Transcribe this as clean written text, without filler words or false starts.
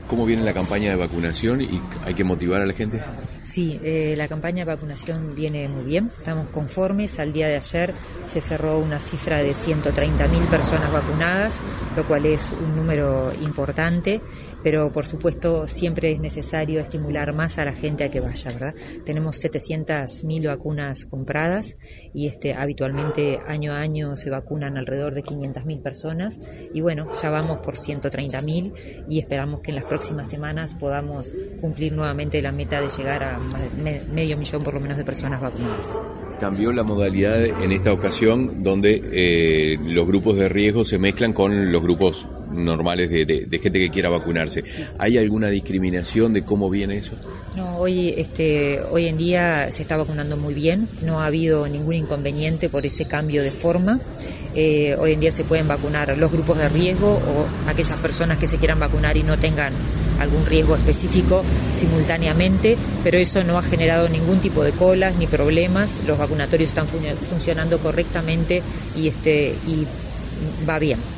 ¿Cómo viene la campaña de vacunación y hay que motivar a la gente? Sí, la campaña de vacunación viene muy bien, estamos conformes. Al día de ayer se cerró una cifra de 130.000 personas vacunadas, lo cual es un número importante, pero por supuesto siempre es necesario estimular más a la gente a que vaya, ¿verdad? Tenemos 700.000 vacunas compradas y habitualmente año a año se vacunan alrededor de 500.000 personas y bueno, ya vamos por 130.000 y esperamos que en las próximas semanas podamos cumplir nuevamente la meta de llegar a medio millón por lo menos de personas vacunadas. Cambió la modalidad en esta ocasión donde los grupos de riesgo se mezclan con los grupos normales de gente que quiera vacunarse. ¿Hay alguna discriminación de cómo viene eso? No, hoy en día se está vacunando muy bien, no ha habido ningún inconveniente por ese cambio de forma. Hoy en día se pueden vacunar los grupos de riesgo o aquellas personas que se quieran vacunar y no tengan algún riesgo específico simultáneamente, pero eso no ha generado ningún tipo de colas ni problemas. Los vacunatorios están funcionando correctamente y va bien.